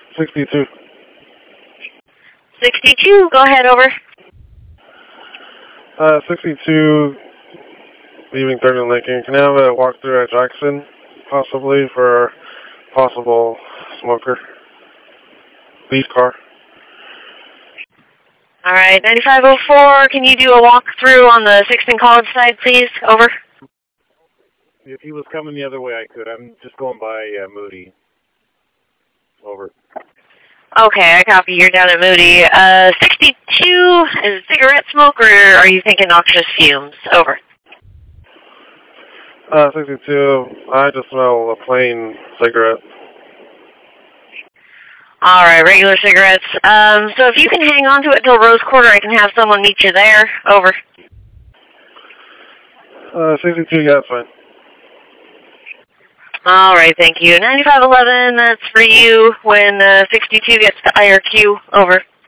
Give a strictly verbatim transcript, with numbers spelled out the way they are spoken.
sixty-two. sixty-two, go ahead, over. Uh, sixty-two, leaving third and Lincoln. Can I have a walkthrough at Jackson, possibly, for possible smoker? Lease car. All right, ninety-five oh four, can you do a walkthrough on the Sixth and College side, please? Over. If he was coming the other way, I could. I'm just going by uh, Moody. Over. Okay, I copy. You're down at Moody. Uh, sixty-two, is it cigarette smoke, or are you thinking noxious fumes? Over. Uh, sixty-two, I just smell a plain cigarette. All right, regular cigarettes. Um, so if you can hang on to it till Rose Quarter, I can have someone meet you there. Over. Uh, sixty-two, yeah, that's fine. All right, thank you. ninety-five eleven, that's for you when uh, sixty-two gets to I R Q. Over.